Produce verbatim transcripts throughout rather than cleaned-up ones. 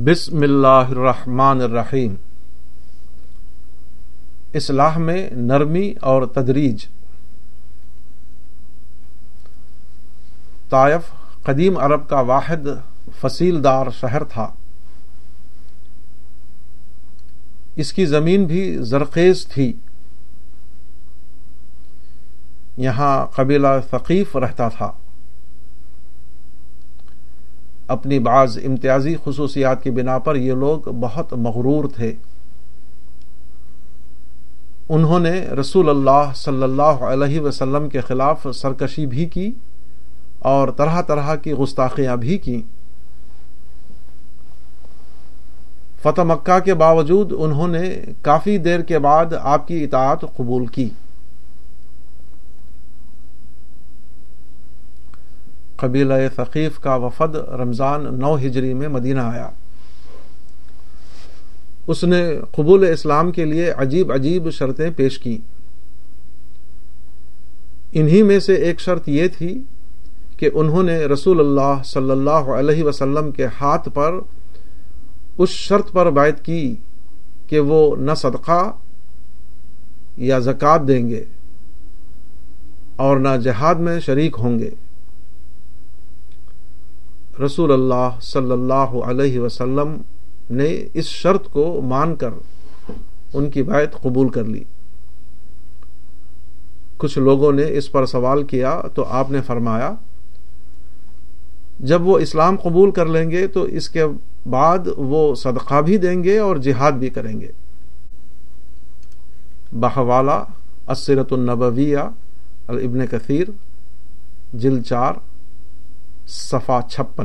بسم اللہ الرحمن الرحیم۔ اصلاح میں نرمی اور تدریج۔ طائف قدیم عرب کا واحد فصیل دار شہر تھا۔ اس کی زمین بھی زرخیز تھی۔ یہاں قبیلہ ثقیف رہتا تھا۔ اپنی بعض امتیازی خصوصیات کی بنا پر یہ لوگ بہت مغرور تھے۔ انہوں نے رسول اللہ صلی اللہ علیہ وسلم کے خلاف سرکشی بھی کی اور طرح طرح کی گستاخیاں بھی کی۔ فتح مکہ کے باوجود انہوں نے کافی دیر کے بعد آپ کی اطاعت قبول کی۔ قبیلہ ثقیف کا وفد رمضان نو ہجری میں مدینہ آیا۔ اس نے قبول اسلام کے لیے عجیب عجیب شرطیں پیش کی۔ انہی میں سے ایک شرط یہ تھی کہ انہوں نے رسول اللہ صلی اللہ علیہ وسلم کے ہاتھ پر اس شرط پر بیعت کی کہ وہ نہ صدقہ یا زکوٰۃ دیں گے اور نہ جہاد میں شریک ہوں گے۔ رسول اللہ صلی اللہ علیہ وسلم نے اس شرط کو مان کر ان کی بیعت قبول کر لی۔ کچھ لوگوں نے اس پر سوال کیا تو آپ نے فرمایا، جب وہ اسلام قبول کر لیں گے تو اس کے بعد وہ صدقہ بھی دیں گے اور جہاد بھی کریں گے۔ بحوالہ السیرۃ النبویہ ابن کثیر جلد چار صفحہ چھپن۔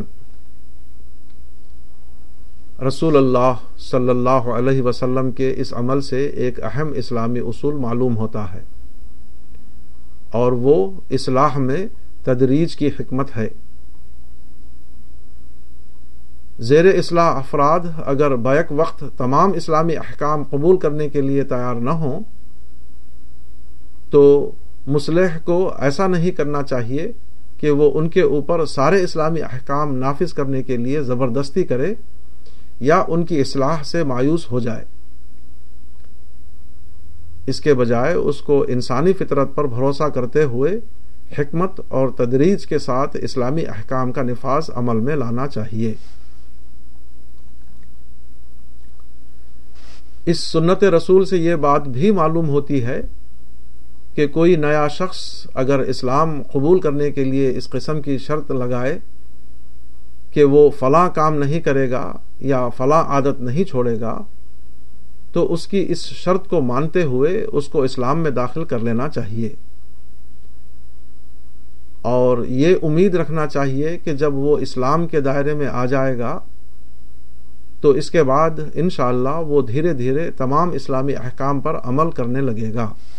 رسول اللہ صلی اللہ علیہ وسلم کے اس عمل سے ایک اہم اسلامی اصول معلوم ہوتا ہے، اور وہ اصلاح میں تدریج کی حکمت ہے۔ زیر اصلاح افراد اگر بیک وقت تمام اسلامی احکام قبول کرنے کے لیے تیار نہ ہوں تو مصلح کو ایسا نہیں کرنا چاہیے کہ وہ ان کے اوپر سارے اسلامی احکام نافذ کرنے کے لیے زبردستی کرے یا ان کی اصلاح سے مایوس ہو جائے۔ اس کے بجائے اس کو انسانی فطرت پر بھروسہ کرتے ہوئے حکمت اور تدریج کے ساتھ اسلامی احکام کا نفاذ عمل میں لانا چاہیے۔ اس سنت رسول سے یہ بات بھی معلوم ہوتی ہے کہ کوئی نیا شخص اگر اسلام قبول کرنے کے لیے اس قسم کی شرط لگائے کہ وہ فلاں کام نہیں کرے گا یا فلاں عادت نہیں چھوڑے گا تو اس کی اس شرط کو مانتے ہوئے اس کو اسلام میں داخل کر لینا چاہیے، اور یہ امید رکھنا چاہیے کہ جب وہ اسلام کے دائرے میں آ جائے گا تو اس کے بعد انشاءاللہ وہ دھیرے دھیرے تمام اسلامی احکام پر عمل کرنے لگے گا۔